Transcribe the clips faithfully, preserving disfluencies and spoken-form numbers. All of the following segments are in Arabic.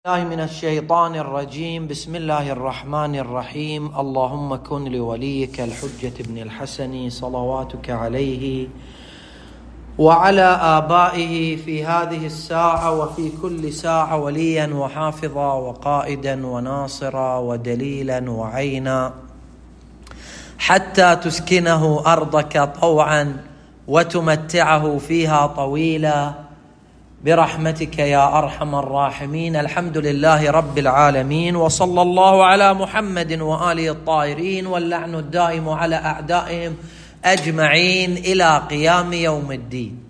الله من الشيطان الرجيم. بسم الله الرحمن الرحيم. اللهم كن لوليك الحجة بن الحسن صلواتك عليه وعلى آبائه في هذه الساعة وفي كل ساعة وليا وحافظا وقائدا وناصرا ودليلا وعينا، حتى تسكنه أرضك طوعا وتمتعه فيها طويلا برحمتك يا أرحم الراحمين. الحمد لله رب العالمين، وصلى الله على محمد وآله الطاهرين، واللعن الدائم على أعدائهم أجمعين إلى قيام يوم الدين.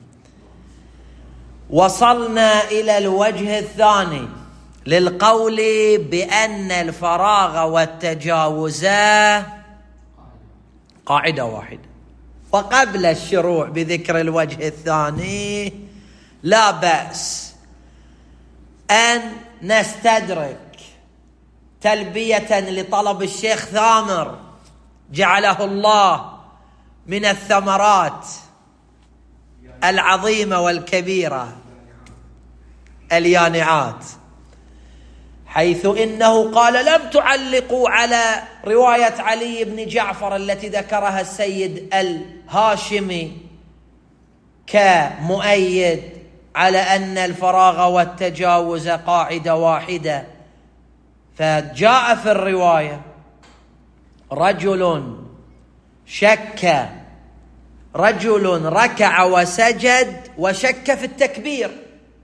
وصلنا إلى الوجه الثاني للقول بأن الفراغ والتجاوز قاعدة واحدة. وقبل الشروع بذكر الوجه الثاني لا بأس أن نستدرك تلبية لطلب الشيخ ثامر جعله الله من الثمرات العظيمة والكبيرة اليانعات، حيث إنه قال: لم تعلقوا على رواية علي بن جعفر التي ذكرها السيد الهاشمي كمؤيد على أن الفراغ والتجاوز قاعدة واحدة. فجاء في الرواية: رجل شك رجل ركع وسجد وشك في التكبير،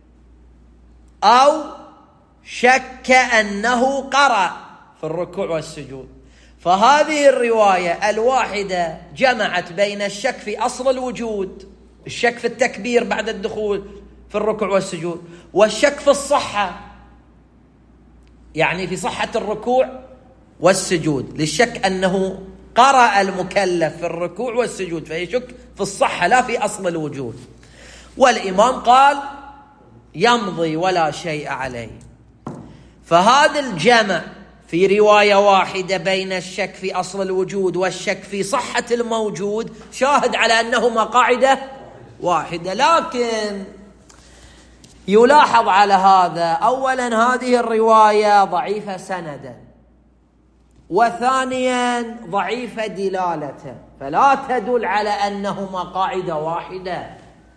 أو شك أنه قرأ في الركوع والسجود. فهذه الرواية الواحدة جمعت بين الشك في أصل الوجود، الشك في التكبير بعد الدخول في الركوع والسجود، والشك في الصحة، يعني في صحة الركوع والسجود، للشك أنه قرأ المكلف في الركوع والسجود، فيشك في الصحة لا في أصل الوجود. والإمام قال: يمضي ولا شيء عليه. فهذا الجمع في رواية واحدة بين الشك في أصل الوجود والشك في صحة الموجود شاهد على أنهما قاعدة واحدة. لكن يلاحظ على هذا: أولا هذه الرواية ضعيفة سندا، وثانيا ضعيفة دلالة، فلا تدل على أنهما قاعدة واحدة.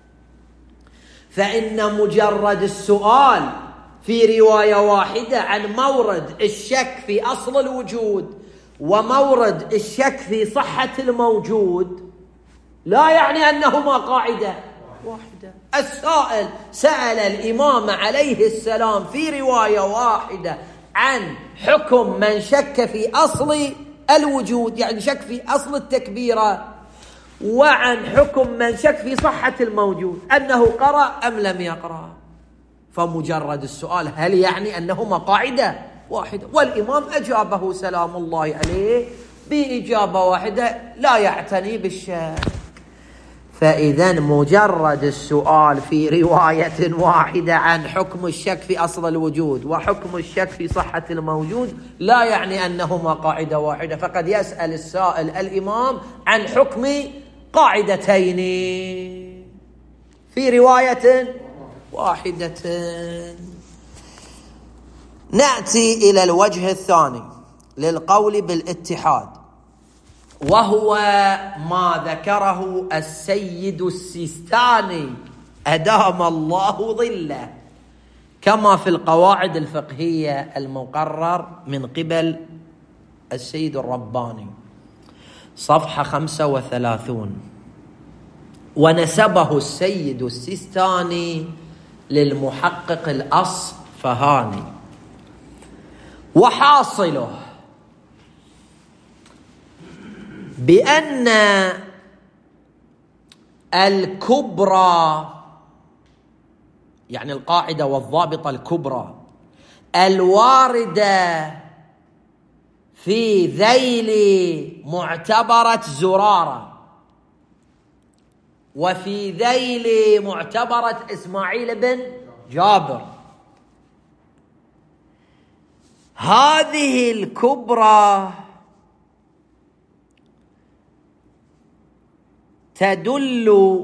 فإن مجرد السؤال في رواية واحدة عن مورد الشك في أصل الوجود ومورد الشك في صحة الموجود لا يعني أنهما قاعدة واحدة. السائل سأل الإمام عليه السلام في رواية واحدة عن حكم من شك في أصل الوجود، يعني شك في أصل التكبيرة، وعن حكم من شك في صحة الموجود، أنه قرأ أم لم يقرأ. فمجرد السؤال هل يعني أنهما قاعدة واحدة؟ والإمام أجابه سلام الله عليه بإجابة واحدة لا يعتني بالشك. فإذا مجرد السؤال في رواية واحدة عن حكم الشك في أصل الوجود وحكم الشك في صحة الموجود لا يعني أنهما قاعدة واحدة. فقد يسأل السائل الإمام عن حكم قاعدتين في رواية واحدة. نأتي إلى الوجه الثاني للقول بالاتحاد، وهو ما ذكره السيد السيستاني أدام الله ظله كما في القواعد الفقهية المقرر من قبل السيد الرباني صفحة خمسة وثلاثون. ونسبه السيد السيستاني للمحقق الأصفهاني. وحاصله بأن الكبرى، يعني القاعدة والضابطة الكبرى الواردة في ذيل معتبرة زرارة وفي ذيل معتبرة إسماعيل بن جابر، هذه الكبرى تدل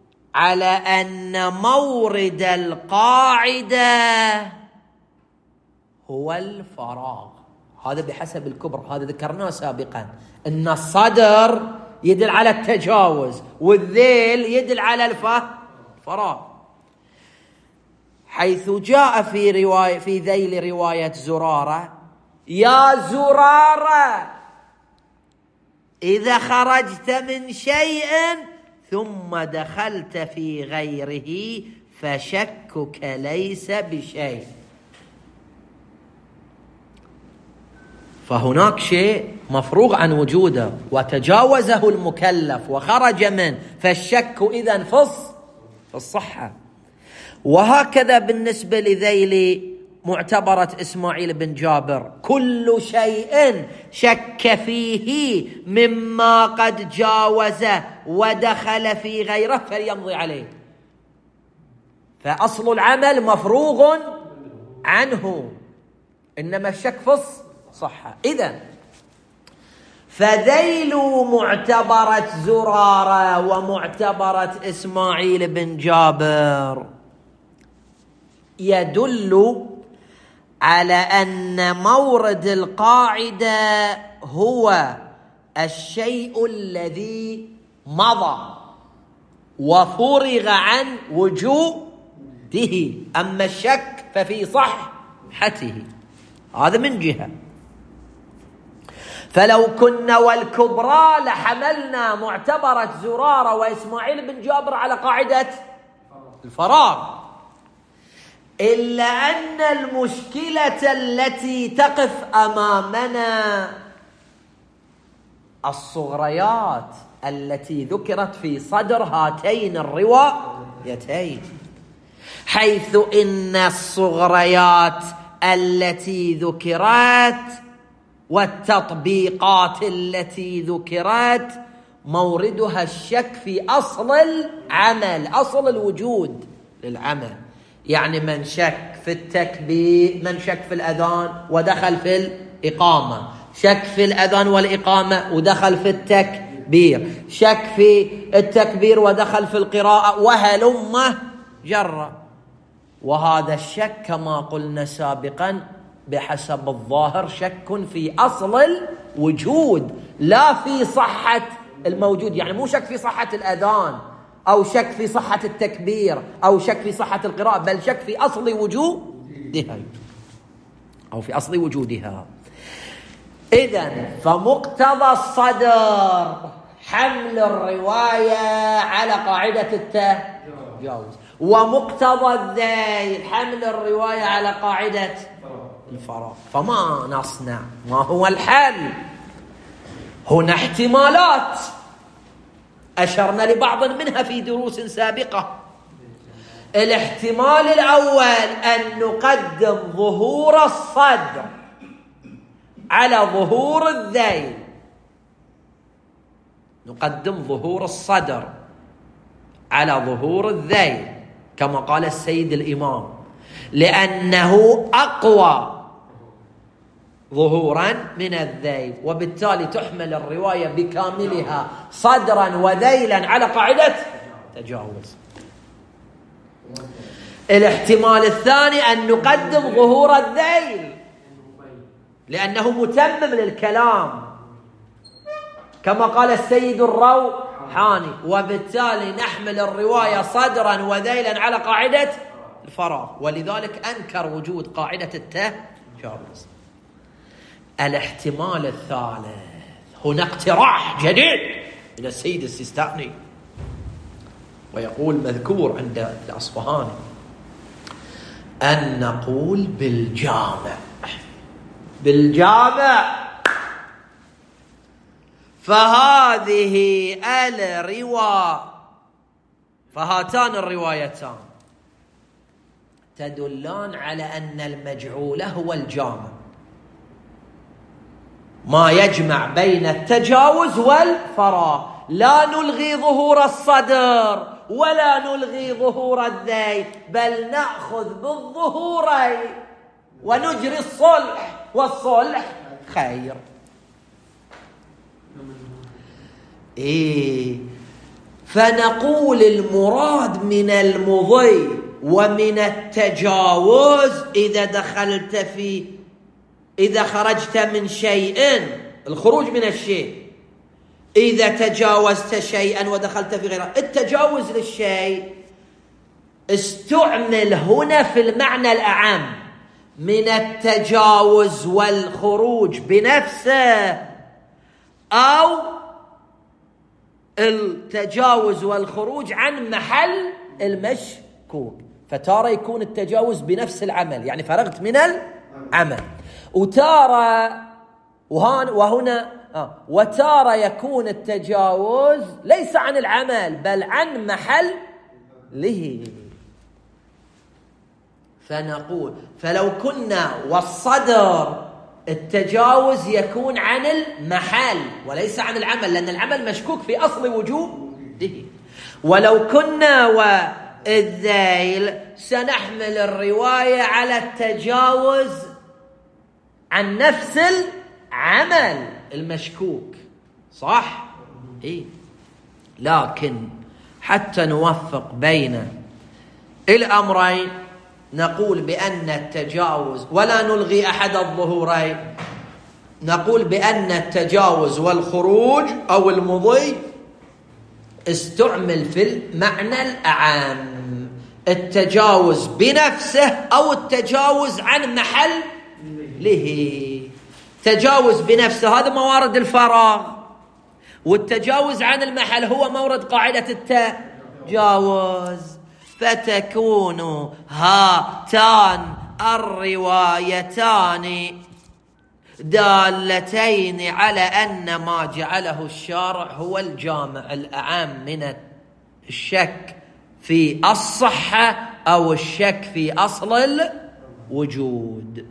على أن مورد القاعدة هو الفراغ. هذا بحسب الكبر، هذا ذكرناه سابقا، ان الصدر يدل على التجاوز والذيل يدل على الفراغ، حيث جاء في رواية في ذيل رواية زرارة: يا زرارة إذا خرجت من شيء ثم دخلت في غيره فشكك ليس بشيء. فهناك شيء مفروغ عن وجوده وتجاوزه المكلف وخرج منه، فالشك إذن في الصحة. وهكذا بالنسبة لذيل معتبرة إسماعيل بن جابر: كل شيء شك فيه مما قد جاوزه ودخل في غيره فليمضي عليه. فأصل العمل مفروغ عنه، إنما الشك في الصحة. إذن فذيل معتبرة زرارة ومعتبرة إسماعيل بن جابر يدل على أن مورد القاعدة هو الشيء الذي مضى وفرغ عن وجوده، أما الشك ففي صحته. هذا من جهة. فلو كنا والكبرى لحملنا معتبرة زرارة وإسماعيل بن جابر على قاعدة الفراغ، إلا أن المشكلة التي تقف أمامنا الصغريات التي ذكرت في صدر هاتين الروايتين، حيث إن الصغريات التي ذكرت والتطبيقات التي ذكرت موردها الشك في أصل العمل، أصل الوجود للعمل. يعني من شك في التكبير، من شك في الأذان ودخل في الإقامة، شك في الأذان والإقامة ودخل في التكبير، شك في التكبير ودخل في القراءة، وهلم جرى. وهذا الشك كما قلنا سابقا بحسب الظاهر شك في أصل الوجود لا في صحة الموجود. يعني مو شك في صحة الأذان أو شك في صحة التكبير أو شك في صحة القراءة، بل شك في أصل وجودها أو في أصل وجودها. إذن فمقتضى الصدر حمل الرواية على قاعدة التجاوز، ومقتضى الذيل حمل الرواية على قاعدة الفراغ. فما نصنع؟ ما هو الحل؟ هنا احتمالات أشرنا لبعض منها في دروس سابقة. الاحتمال الأول أن نقدم ظهور الصدر على ظهور الذيل، نقدم ظهور الصدر على ظهور الذيل كما قال السيد الإمام، لأنه أقوى ظهورا من الذيل، وبالتالي تحمل الرواية بكاملها صدرا وذيلا على قاعدة تجاوز. الاحتمال الثاني أن نقدم ظهور الذيل لأنه متمم للكلام كما قال السيد الروحاني، وبالتالي نحمل الرواية صدرا وذيلا على قاعدة الفراغ، ولذلك أنكر وجود قاعدة التجاوز. الاحتمال الثالث، هنا اقتراح جديد من السيد السيستاني، ويقول مذكور عند الأصفهاني، أن نقول بالجامع بالجامع فهذه الرواية فهاتان الروايتان تدلان على أن المجعول هو الجامع، ما يجمع بين التجاوز والفراغ. لا نلغي ظهور الصدر ولا نلغي ظهور الذيل، بل نأخذ بالظهورين ونجري الصلح، والصلح خير. إيه فنقول المراد من المضي ومن التجاوز إذا دخلت في إذا خرجت من شيء، الخروج من الشيء، إذا تجاوزت شيئا ودخلت في غيره. التجاوز للشيء استعمل هنا في المعنى الأعم من التجاوز والخروج بنفسه، أو التجاوز والخروج عن محل المشكوك. فتارة يكون التجاوز بنفس العمل، يعني فرغت من العمل، وتارة وهنا آه وتارة يكون التجاوز ليس عن العمل بل عن محله. فنقول فلو كنا والصدر التجاوز يكون عن المحل وليس عن العمل، لأن العمل مشكوك في أصل وجوده. ولو كنا والذيل سنحمل الرواية على التجاوز عن نفس العمل المشكوك، صح؟ إيه؟ لكن حتى نوفق بين الأمرين نقول بأن التجاوز، ولا نلغي أحد الظهورين، نقول بأن التجاوز والخروج أو المضي استعمل في المعنى الأعم، التجاوز بنفسه أو التجاوز عن محله. تجاوز بنفسه هذا موارد الفراغ، والتجاوز عن المحل هو مورد قاعدة التجاوز. فتكون هاتان الروايتان دالتين على أن ما جعله الشارع هو الجامع الأعم من الشك في الصحة أو الشك في أصل الوجود.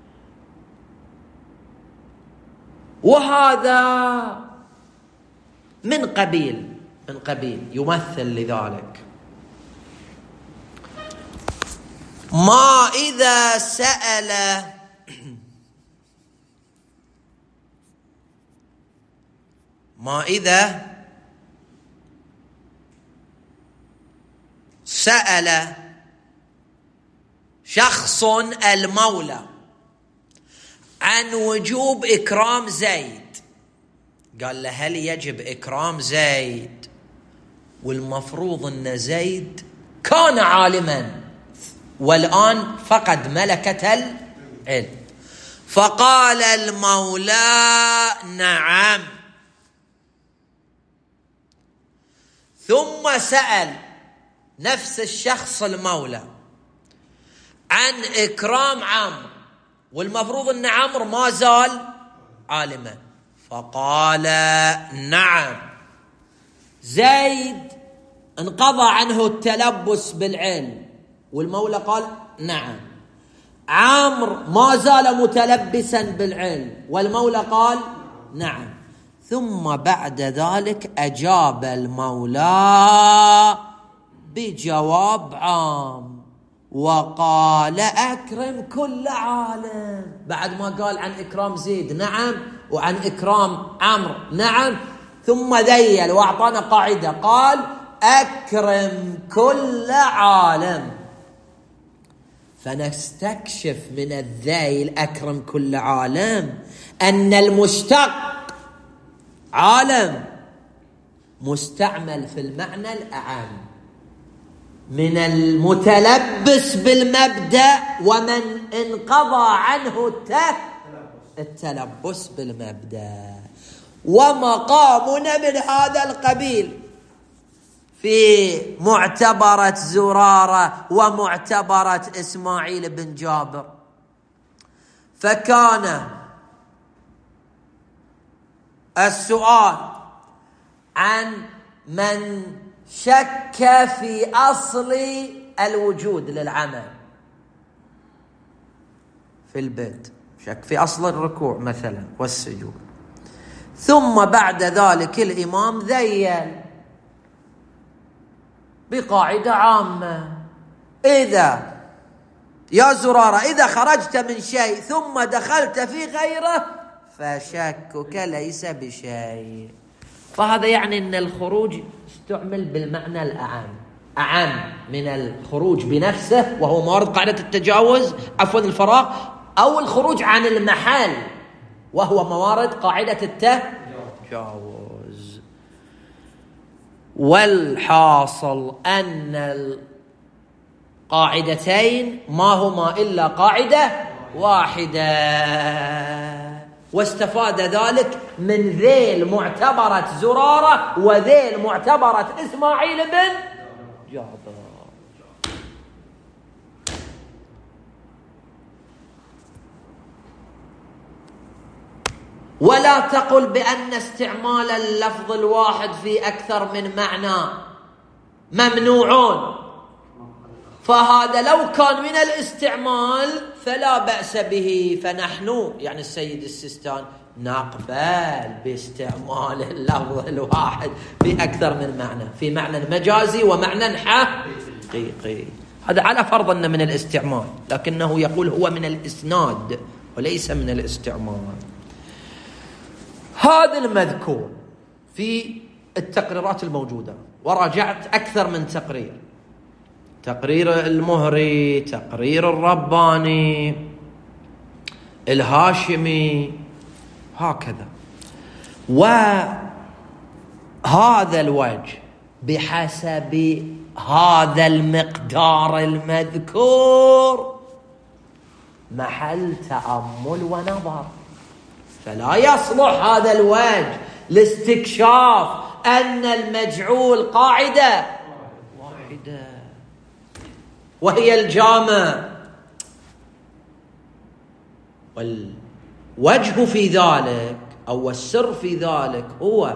وهذا من قبيل من قبيل يمثل لذلك ما إذا سأل ما إذا سأل شخص المولى عن وجوب إكرام زيد، قال له هل يجب إكرام زيد؟ والمفروض أن زيد كان عالما والآن فقد ملكة العلم. فقال المولى نعم، ثم سأل نفس الشخص المولى عن إكرام عمرو، والمفروض أن عمرو ما زال عالما، فقال نعم. زيد انقضى عنه التلبس بالعلم والمولى قال نعم. عمرو ما زال متلبسا بالعلم والمولى قال نعم. ثم بعد ذلك أجاب المولى بجواب عام وقال أكرم كل عالم. بعد ما قال عن إكرام زيد نعم وعن إكرام عمرو نعم، ثم ذيل وأعطانا قاعدة قال أكرم كل عالم. فنستكشف من الذيل أكرم كل عالم أن المشتق عالم مستعمل في المعنى الأعم من المتلبس بالمبدأ ومن انقضى عنه التلبس بالمبدأ. ومقامنا من هذا القبيل في معتبرة زرارة ومعتبرة إسماعيل بن جابر. فكان السؤال عن من شك في أصل الوجود للعمل في البدء، شك في أصل الركوع مثلا والسجود، ثم بعد ذلك الإمام ذيل بقاعدة عامة: إذا يا زرارة إذا خرجت من شيء ثم دخلت في غيره فشكك ليس بشيء. فهذا يعني أن الخروج استعمل بالمعنى الأعم، أعم من الخروج بنفسه وهو موارد قاعدة التجاوز عفوا الفراغ، أو الخروج عن المحل، وهو موارد قاعدة التجاوز. والحاصل أن القاعدتين ما هما إلا قاعدة واحدة، واستفاد ذلك من ذيل معتبرة زرارة وذيل معتبرة إسماعيل بن جابر. ولا تقل بأن استعمال اللفظ الواحد في أكثر من معنى ممنوع، فهذا لو كان من الاستعمال فلا بأس به، فنحن يعني السيد السيستان نقبل باستعمال اللفظ الواحد في أكثر من معنى، في معنى مجازي ومعنى حقيقي. هذا على فرض أنه من الاستعمال، لكنه يقول هو من الإسناد وليس من الاستعمال. هذا المذكور في التقريرات الموجودة، وراجعت أكثر من تقرير، تقرير المهري، تقرير الرباني، الهاشمي، هكذا. وهذا الوجه بحسب هذا المقدار المذكور محل تأمل ونظر، فلا يصلح هذا الوجه لاستكشاف أن المجعول قاعدة واحدة وهي الجامع. والوجه في ذلك أو السر في ذلك هو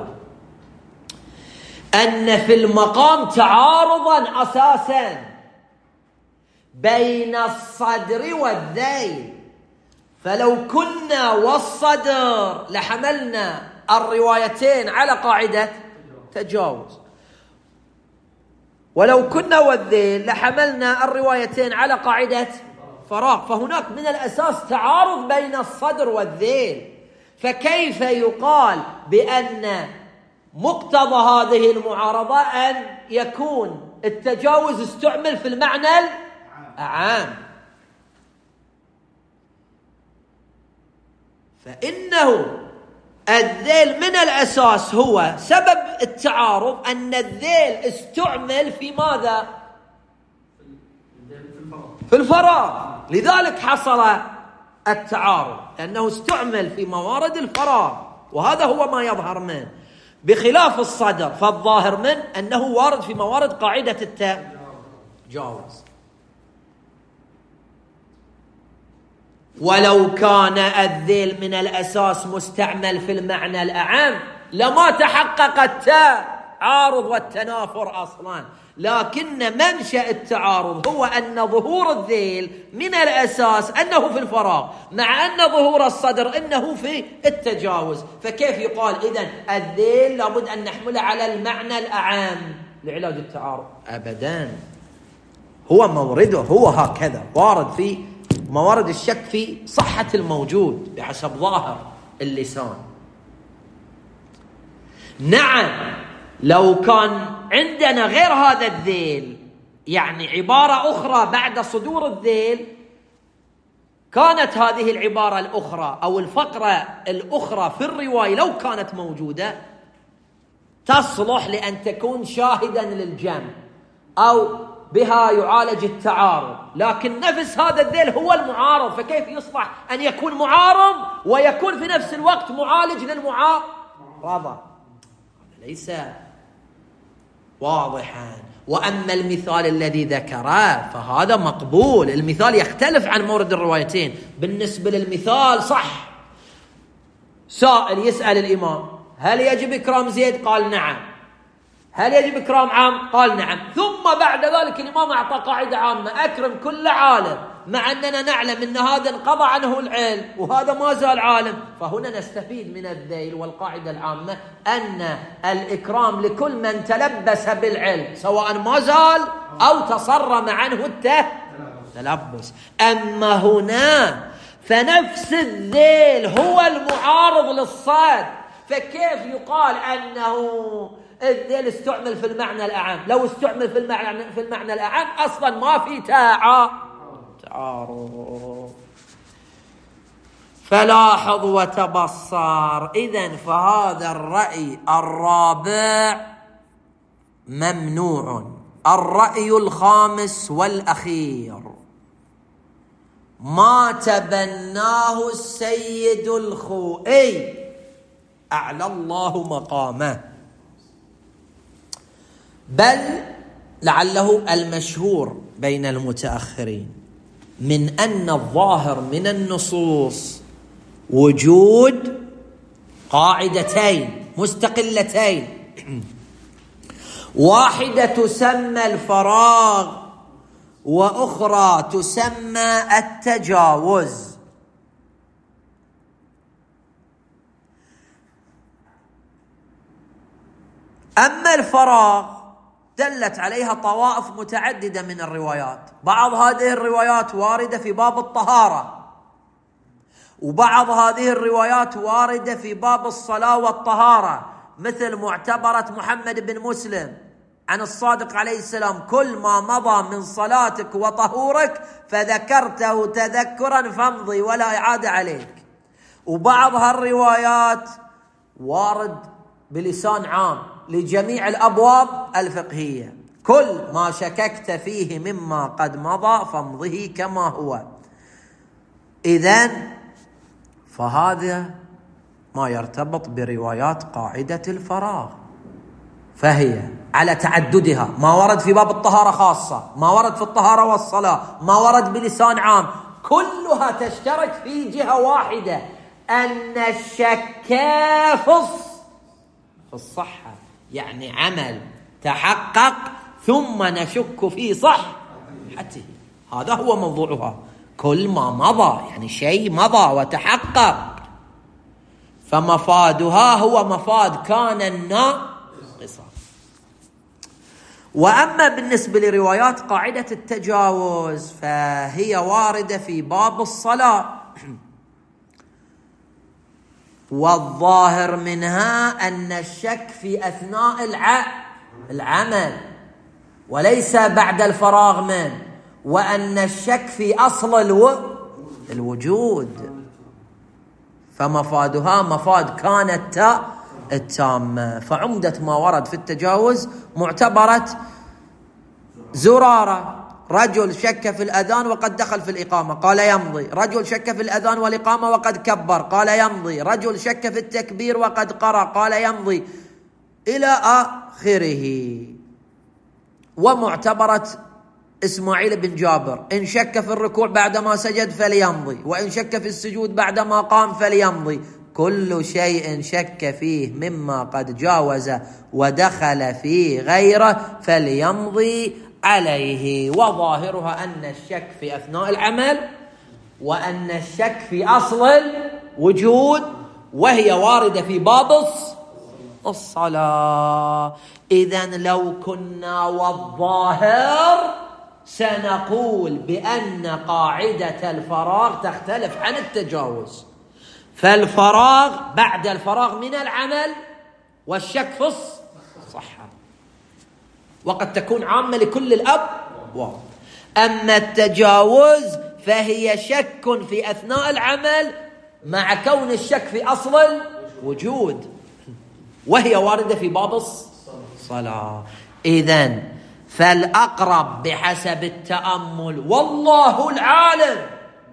أن في المقام تعارضا أساسا بين الصدر والذيل، فلو كنا والصدر لحملنا الروايتين على قاعدة تجاوز، ولو كنا والذيل لحملنا الروايتين على قاعدة فراغ، فهناك من الأساس تعارض بين الصدر والذيل، فكيف يقال بأن مقتضى هذه المعارضة أن يكون التجاوز استعمل في المعنى العام؟ فإنه الذيل من الأساس هو سبب التعارض، أن الذيل استعمل في ماذا؟ في الفراغ، لذلك حصل التعارض، لأنه استعمل في موارد الفراغ، وهذا هو ما يظهر منه، بخلاف الصدر فالظاهر منه أنه وارد في موارد قاعدة التجاوز. ولو كان الذيل من الأساس مستعمل في المعنى الأعم لما تحقق التعارض والتنافر أصلا، لكن منشأ التعارض هو أن ظهور الذيل من الأساس أنه في الفراغ، مع أن ظهور الصدر أنه في التجاوز، فكيف يقال إذن الذيل لابد أن نحمله على المعنى الأعم لعلاج التعارض؟ أبدا، هو مورده هو هكذا وارد في موارد الشك في صحة الموجود بحسب ظاهر اللسان. نعم، لو كان عندنا غير هذا الذيل، يعني عبارة أخرى بعد صدور الذيل، كانت هذه العبارة الأخرى أو الفقرة الأخرى في الرواية لو كانت موجودة تصلح لأن تكون شاهدا للجمع أو بها يعالج التعارض، لكن نفس هذا الذيل هو المعارض، فكيف يصلح أن يكون معارض ويكون في نفس الوقت معالج للمعارضة؟ ليس واضحا. وأما المثال الذي ذكره فهذا مقبول، المثال يختلف عن مورد الروايتين. بالنسبة للمثال صح، سائل يسأل الإمام هل يجب إكرام زيد؟ قال نعم. هل يجب إكرام عام؟ قال نعم. ثم بعد ذلك الإمام أعطى قاعدة عامة: أكرم كل عالم، مع أننا نعلم أن هذا انقضى عنه العلم وهذا ما زال عالم. فهنا نستفيد من الذيل والقاعدة العامة أن الإكرام لكل من تلبس بالعلم سواء ما زال أو تصرم عنه التلبس. أما هنا فنفس الذيل هو المعارض للصاد، فكيف يقال أنه الذيل استعمل في المعنى الأعم؟ لو استعمل في المعنى في المعنى الأعم أصلا ما في تعارض. فلاحظ وتبصر. إذن فهذا الرأي الرابع ممنوع. الرأي الخامس والأخير ما تبناه السيد الخوئي أعلى الله مقامه، بل لعله المشهور بين المتأخرين، من أن الظاهر من النصوص وجود قاعدتين مستقلتين، واحدة تسمى الفراغ وأخرى تسمى التجاوز. أما الفراغ دلت عليها طوائف متعددة من الروايات، بعض هذه الروايات واردة في باب الطهارة، وبعض هذه الروايات واردة في باب الصلاة والطهارة، مثل معتبرة محمد بن مسلم عن الصادق عليه السلام: كل ما مضى من صلاتك وطهورك فذكرته تذكرا فامضي ولا إعادة عليك. وبعض هالروايات وارد بلسان عام لجميع الأبواب الفقهية: كل ما شككت فيه مما قد مضى فامضه كما هو. إذن فهذا ما يرتبط بروايات قاعدة الفراغ، فهي على تعددها، ما ورد في باب الطهارة خاصة، ما ورد في الطهارة والصلاة، ما ورد بلسان عام، كلها تشترك في جهة واحدة: أن الشك في الصحة، يعني عمل تحقق ثم نشك في صحته، هذا هو موضوعها. كل ما مضى يعني شيء مضى وتحقق، فمفادها هو مفاد كان الناقص. وأما بالنسبة لروايات قاعدة التجاوز فهي واردة في باب الصلاة، والظاهر منها أن الشك في أثناء العمل وليس بعد الفراغ منه، وأن الشك في أصل الوجود، فمفادها مفاد كانت التامة. فعمدة ما ورد في التجاوز معتبرة زرارة: رجل شك في الأذان وقد دخل في الإقامة قال يمضي، رجل شك في الأذان والإقامة وقد كبر قال يمضي، رجل شك في التكبير وقد قرأ قال يمضي، إلى آخره. ومعتبرة إسماعيل بن جابر: إن شك في الركوع بعدما سجد فليمضي، وإن شك في السجود بعدما قام فليمضي، كل شيء شك فيه مما قد جاوز ودخل في غيره فليمضي عليه. وظاهرها أن الشك في أثناء العمل، وأن الشك في أصل الوجود، وهي واردة في باب الصلاة. إذن لو كنا والظاهر سنقول بأن قاعدة الفراغ تختلف عن التجاوز، فالفراغ بعد الفراغ من العمل، والشك في الصحة، وقد تكون عامة لكل الأبواب. أما التجاوز فهي شك في أثناء العمل مع كون الشك في أصل الوجود، وهي واردة في باب الصلاة. إذن فالأقرب بحسب التأمل والله العالم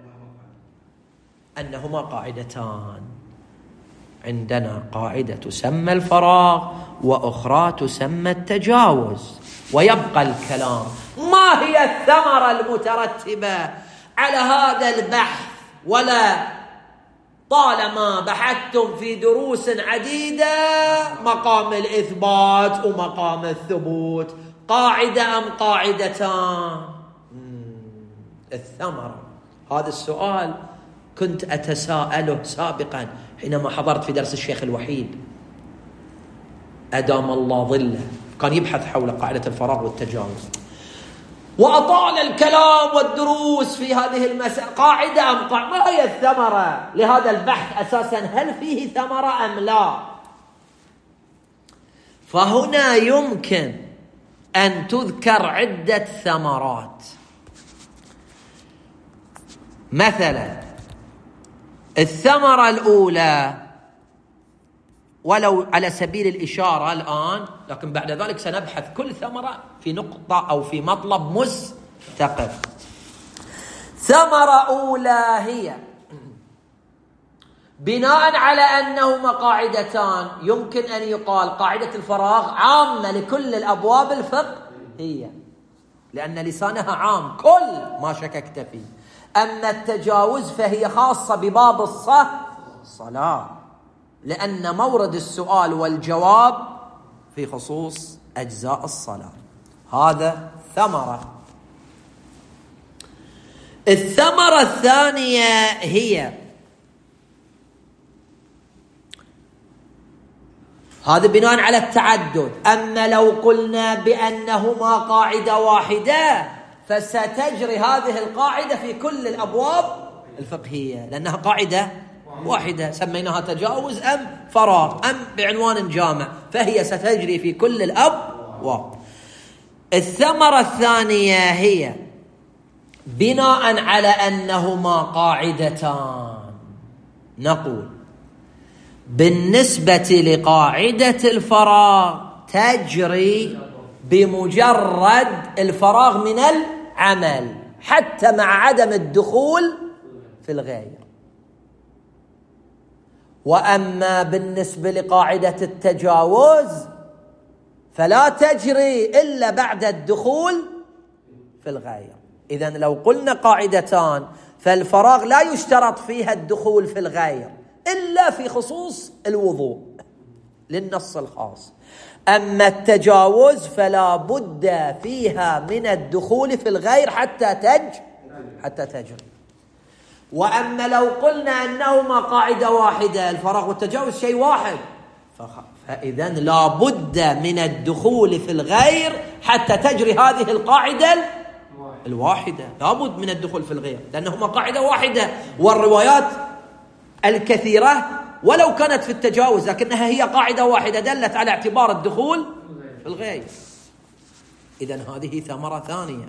أنهما قاعدتان. عندنا قاعدة تسمى الفراغ وأخرى تسمى التجاوز. ويبقى الكلام: ما هي الثمرة المترتبة على هذا البحث؟ ولا طالما بحثتم في دروس عديدة مقام الإثبات ومقام الثبوت، قاعدة أم قاعدتان؟ الثمرة، هذا السؤال كنت أتساءله سابقا حينما حضرت في درس الشيخ الوحيد أدام الله ظله، كان يبحث حول قاعدة الفراغ والتجاوز، وأطال الكلام والدروس في هذه المسألة. قاعدة أم قاعدة؟ ما هي الثمرة لهذا البحث أساسا؟ هل فيه ثمرة أم لا؟ فهنا يمكن أن تذكر عدة ثمرات. مثلا الثمرة الأولى، ولو على سبيل الإشارة الآن، لكن بعد ذلك سنبحث كل ثمرة في نقطة أو في مطلب مستقل. ثمرة أولى هي بناء على أنهما قاعدتان، يمكن أن يقال قاعدة الفراغ عامة لكل الأبواب الفقهية لأن لسانها عام كل ما شككت فيه. أما التجاوز فهي خاصة بباب الصلاة لأن مورد السؤال والجواب في خصوص أجزاء الصلاة. هذا ثمرة. الثمرة الثانية هي هذا بناء على التعدد. أما لو قلنا بأنهما قاعدة واحدة فستجري هذه القاعدة في كل الأبواب الفقهية لأنها قاعدة واحدة، سميناها تجاوز أم فراغ أم بعنوان جامع، فهي ستجري في كل الأبواب. الثمرة الثانية هي بناء على أنهما قاعدتان نقول بالنسبة لقاعدة الفراغ تجري بمجرد الفراغ من العمل حتى مع عدم الدخول في الغير. وأما بالنسبة لقاعدة التجاوز فلا تجري إلا بعد الدخول في الغير. إذن لو قلنا قاعدتان فالفراغ لا يشترط فيها الدخول في الغير إلا في خصوص الوضوء للنص الخاص. أما التجاوز فلا بد فيها من الدخول في الغير حتى تج حتى تجري. وأما لو قلنا أنهما قاعدة واحدة الفراغ والتجاوز شيء واحد فإذن لا بد من الدخول في الغير حتى تجري هذه القاعدة الواحدة. لا بد من الدخول في الغير لأنهما قاعدة واحدة، والروايات الكثيرة ولو كانت في التجاوز لكنها هي قاعدة واحدة دلت على اعتبار الدخول في الغير. إذن هذه ثمرة ثانية.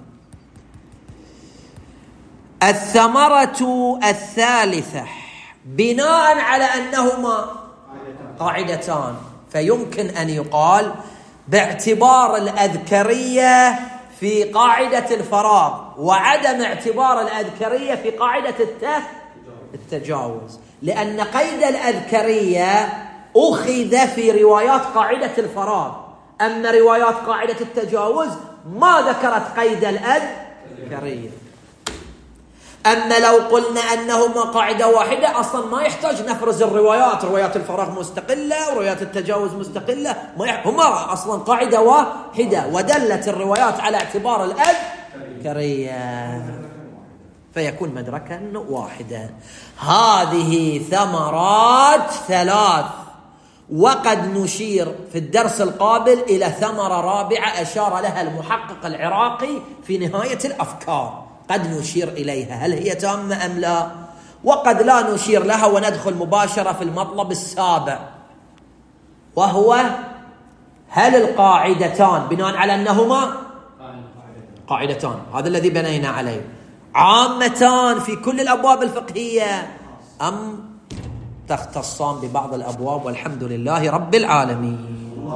الثمرة الثالثة بناء على أنهما قاعدتان فيمكن أن يقال باعتبار الأذكرية في قاعدة الفراغ وعدم اعتبار الأذكرية في قاعدة التجاوز، لأن قيد الأذكرية أخذ في روايات قاعدة الفراغ، أما روايات قاعدة التجاوز ما ذكرت قيد الأذكرية. أما لو قلنا أنهما قاعدة واحدة أصلا ما يحتاج نفرز الروايات، روايات الفراغ مستقلة وروايات التجاوز مستقلة، ما يح... هما أصلا قاعدة واحدة ودلت الروايات على اعتبار الأذكرية فيكون مدركا واحدا. هذه ثمرات ثلاث، وقد نشير في الدرس القابل إلى ثمرة رابعة أشار لها المحقق العراقي في نهاية الأفكار، قد نشير إليها هل هي تامة أم لا، وقد لا نشير لها وندخل مباشرة في المطلب السابع وهو هل القاعدتان بناء على أنهما قاعدتان هذا الذي بنينا عليه عامتان في كل الأبواب الفقهية أم تختصان ببعض الأبواب، والحمد لله رب العالمين.